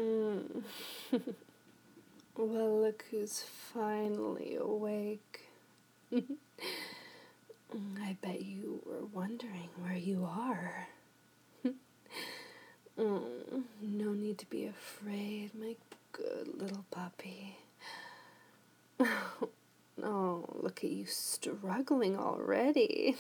Mm. Well, look who's finally awake. I bet you were wondering where you are. No need to be afraid, my good little puppy. Oh, look at you struggling already.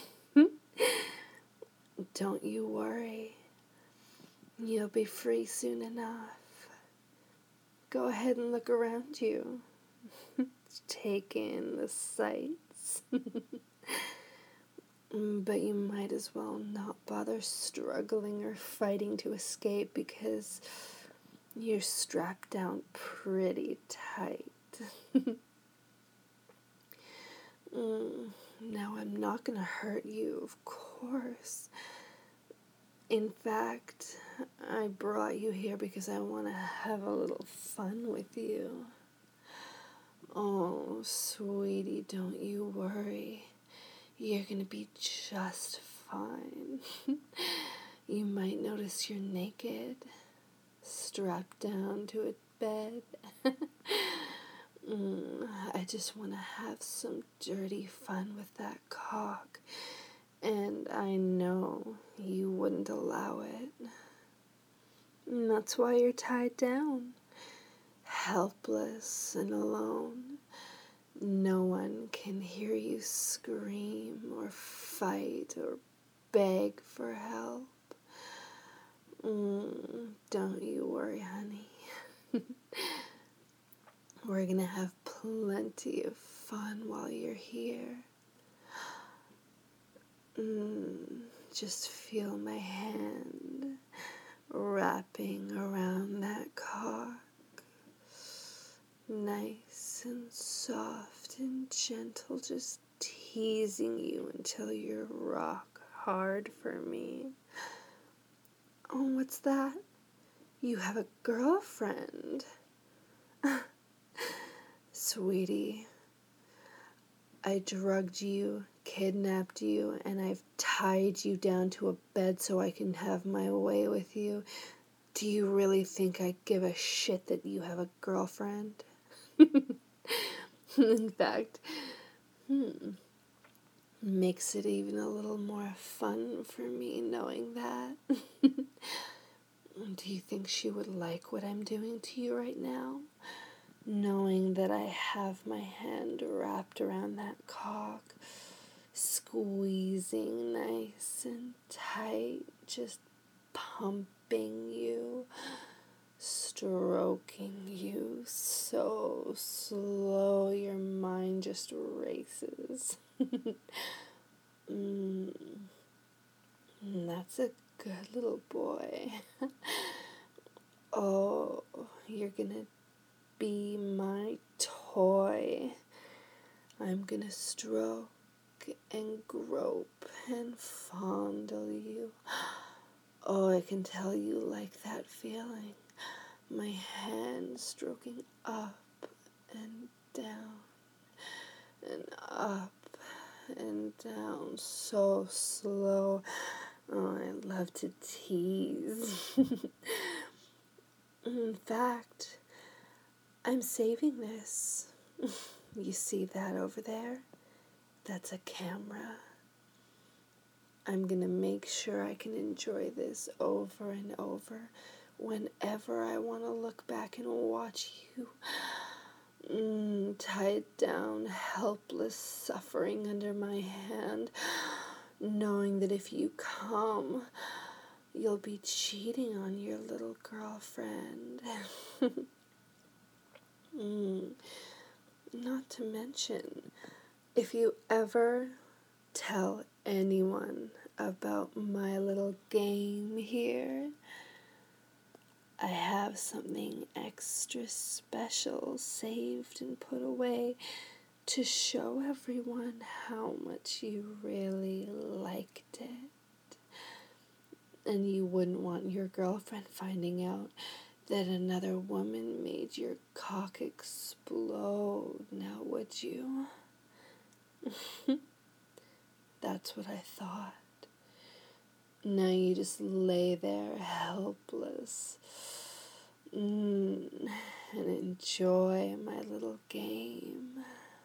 Don't you worry. You'll be free soon enough. Go ahead and look around you. Take in the sights. But you might as well not bother struggling or fighting to escape because you're strapped down pretty tight. Now, I'm not going to hurt you, of course. In fact, I brought you here because I want to have a little fun with you. Oh, sweetie, don't you worry. You're going to be just fine. You might notice you're naked, strapped down to a bed. I just want to have some dirty fun with that cock, and I know you wouldn't allow it. And that's why you're tied down, helpless and alone. No one can hear you scream or fight or beg for help. Don't you worry, honey. We're gonna have plenty of fun while you're here. Just feel my hand wrapping around that cock. Nice and soft and gentle, just teasing you until you're rock hard for me. Oh, what's that? You have a girlfriend. Sweetie, I drugged you, kidnapped you, and I've tied you down to a bed so I can have my way with you. Do you really think I give a shit that you have a girlfriend? In fact, makes it even a little more fun for me knowing that. Do you think she would like what I'm doing to you right now? Knowing that I have my hand wrapped around that cock, squeezing nice and tight, just pumping you, stroking you so slow your mind just races. That's a good little boy. Oh, you're gonna be my toy. I'm gonna stroke and grope and fondle you. Oh, I can tell you like that feeling. My hand stroking up and down and up and down so slow. Oh, I love to tease. In fact, I'm saving this. You see that over there? That's a camera. I'm going to make sure I can enjoy this over and over whenever I want to look back and watch you tied down, helpless, suffering under my hand, knowing that if you come, you'll be cheating on your little girlfriend. Not to mention, if you ever tell anyone about my little game here, I have something extra special saved and put away to show everyone how much you really liked it. And you wouldn't want your girlfriend finding out that another woman made your cock explode, now would you? That's what I thought. Now you just lay there helpless, and enjoy my little game.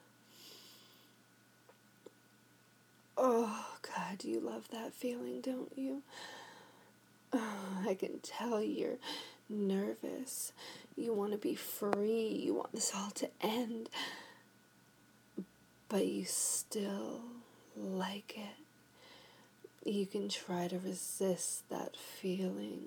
Oh, God, you love that feeling, don't you? Oh, I can tell you're nervous. You want to be free. You want this all to end. But you still like it. You can try to resist that feeling.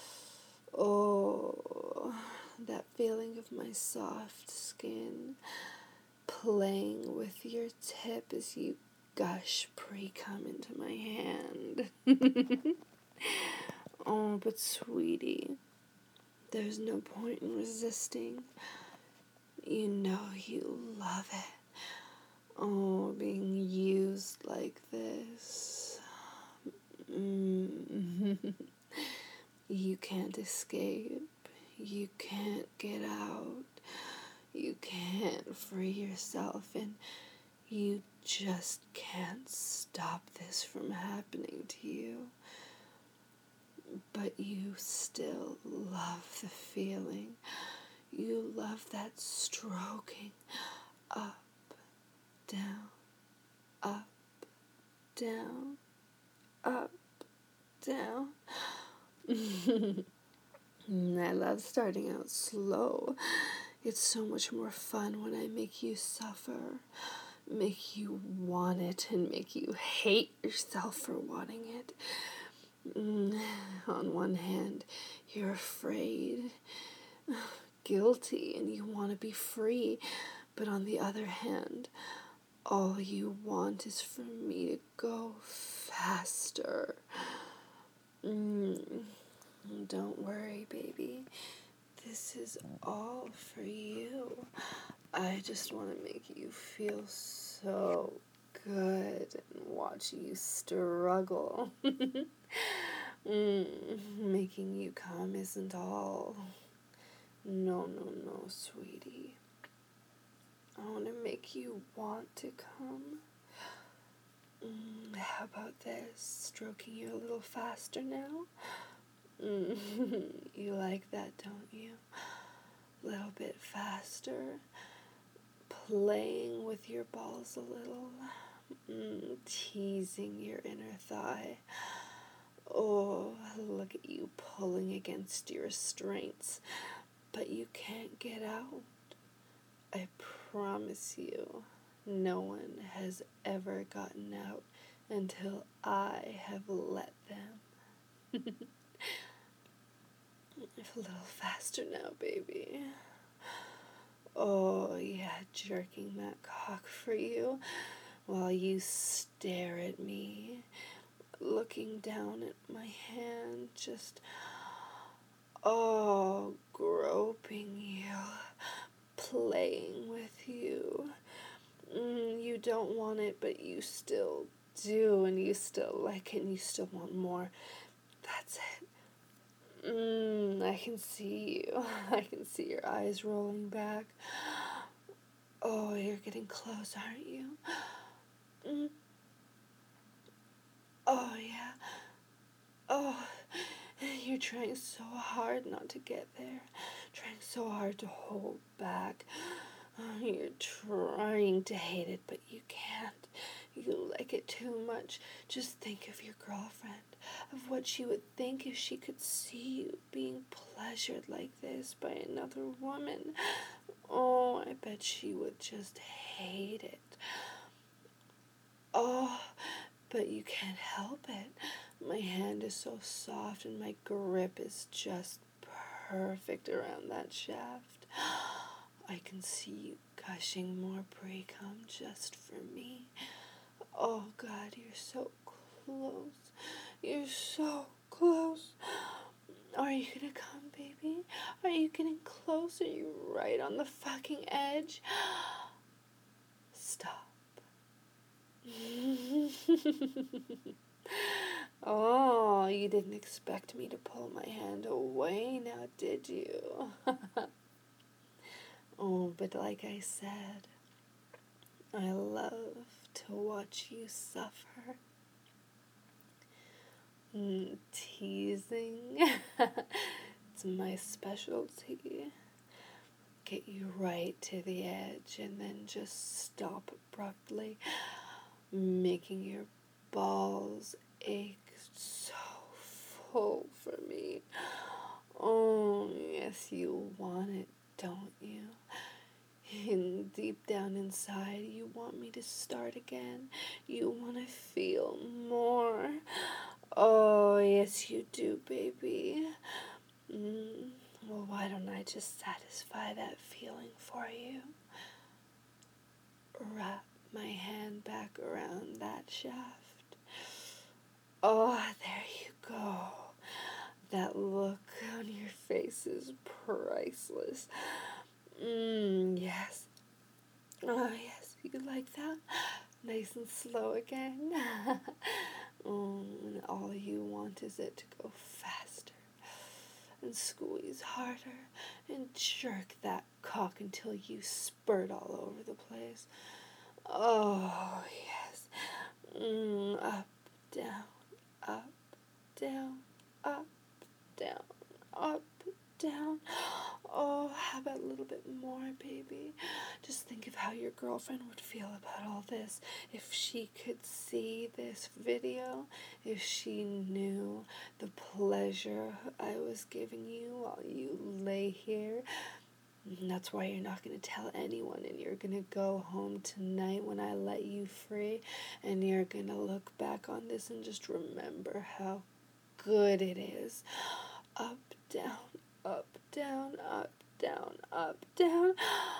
Oh, that feeling of my soft skin playing with your tip as you gush pre-cum into my hand. Oh, but sweetie, there's no point in resisting. You know you love it. Oh, being used like this. You can't escape. You can't get out. You can't free yourself, and you just can't stop this from happening to you. But you still love the feeling. You love that stroking up, down, up, down, up, down. I love starting out slow. It's so much more fun when I make you suffer, make you want it, and make you hate yourself for wanting it. On one hand, you're afraid, guilty, and you want to be free. But on the other hand, all you want is for me to go faster. Don't worry, baby. This is all for you. I just want to make you feel so good and watch you struggle. Making you come isn't all. No, sweetie. I want to make you want to come. How about this? Stroking you a little faster now? You like that, don't you? A little bit faster. Playing with your balls a little. Teasing your inner thigh. Oh, look at you pulling against your restraints. But you can't get out. I promise you, no one has ever gotten out until I have let them. A little faster now, baby. Oh, yeah, jerking that cock for you while you stare at me, looking down at my hand, just, groping you, playing with you. You don't want it, but you still do, and you still like it, and you still want more. That's it. I can see you. I can see your eyes rolling back. Oh, you're getting close, aren't you? Oh, yeah. Oh, you're trying so hard not to get there. Trying so hard to hold back. Oh, you're trying to hate it, but you can't. You like it too much. Just think of your girlfriend, of what she would think if she could see you being pleasured like this by another woman. Oh, I bet she would just hate it. Oh, but you can't help it. My hand is so soft and my grip is just perfect around that shaft. I can see you gushing more pre-cum just for me. Oh, God, you're so close. You're so close. Are you gonna come, baby? Are you getting close? Are you right on the fucking edge? Stop. Oh, you didn't expect me to pull my hand away now, did you? Oh, but like I said, I love to watch you suffer. Teasing, It's my specialty. Get you right to the edge and then just stop abruptly, making your balls ache so full for me. Oh, yes, you want it, don't you? And deep down inside, you want me to start again. You want to feel more. Oh, yes, you do, baby. Well, why don't I just satisfy that feeling for you? Wrap my hand back around that shaft. Oh, there you go. That look on your face is priceless. Yes. Oh, yes, you like that? Nice and slow again. And all you want is it to go faster. And squeeze harder. And jerk that cock until you spurt all over the place. Oh, yes. Up, down, up, down, up, down, up, down. Oh, how about a little bit more, baby? Just think of how your girlfriend would feel about all this if she could see this video, if she knew the pleasure I was giving you while you lay here. And that's why you're not going to tell anyone, and you're going to go home tonight when I let you free, and you're going to look back on this and just remember how good it is. Up, down, up, down, up, down, up, down.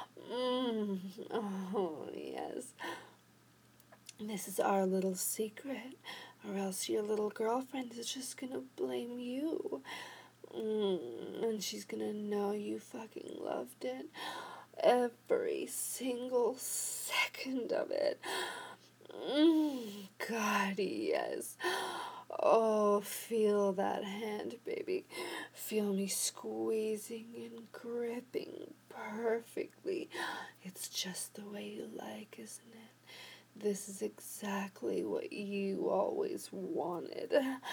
Oh, yes. This is our little secret, or else your little girlfriend is just going to blame you. And she's gonna know you fucking loved it. Every single second of it. God, yes. Oh, feel that hand, baby. Feel me squeezing and gripping perfectly. It's just the way you like, isn't it? This is exactly what you always wanted.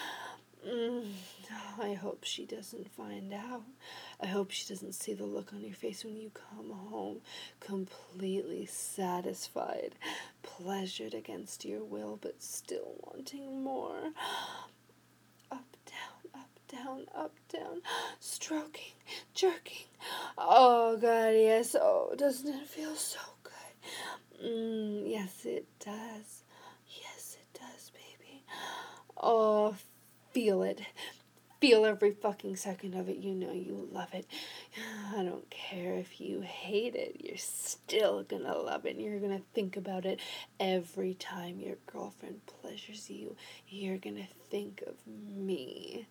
I hope she doesn't find out. I hope she doesn't see the look on your face when you come home completely satisfied, pleasured against your will, but still wanting more. Up, down, up, down, up, down, stroking, jerking. Oh, God, yes. Oh, doesn't it feel so good? Yes, it does. Yes, it does, baby. Oh, feel it. Feel every fucking second of it. You know you love it. I don't care if you hate it. You're still gonna love it. And you're gonna think about it every time your girlfriend pleasures you. You're gonna think of me.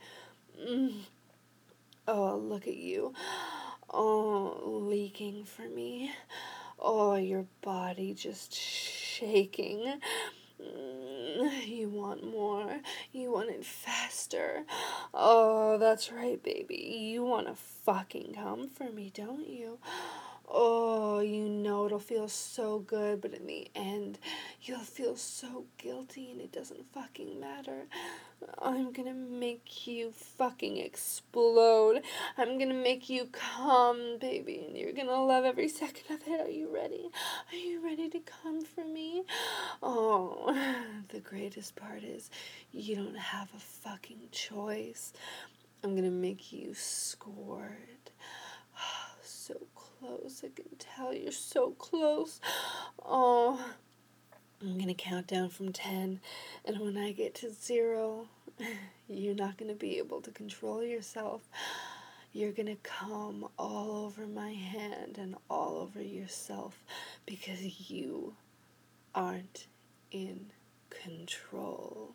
Oh, look at you. Oh, leaking for me. Oh, your body just shaking. You want more. You want it faster. Oh, that's right, baby. You want to fucking come for me, don't you? Oh, you know it'll feel so good, but in the end, you'll feel so guilty and it doesn't fucking matter. I'm gonna make you fucking explode. I'm gonna make you come, baby, and you're gonna love every second of it. Are you ready? Are you ready to come for me? Oh, the greatest part is you don't have a fucking choice. I'm gonna make you squirt. So close, I can tell you're so close. Oh, I'm gonna count down from 10, and when I get to 0, you're not gonna be able to control yourself. You're gonna come all over my hand and all over yourself because you aren't in control.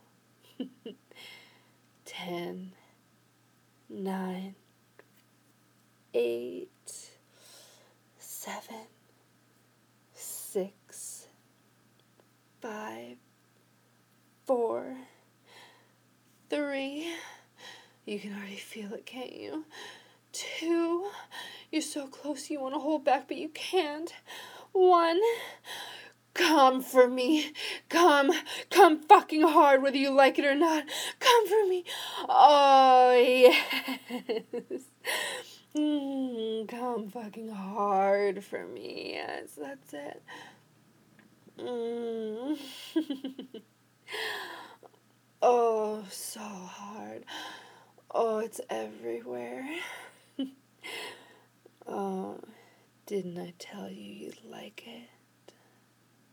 10, 9, 8, 7, 6, 5, 4, 3. You can already feel it, can't you? 2. You're so close you want to hold back, but you can't. 1. Come for me. Come fucking hard, whether you like it or not. Come for me. Oh, yes. Come fucking hard for me. Yes, that's it. Mm. Oh, so hard. Oh, it's everywhere. Oh, didn't I tell you you'd like it?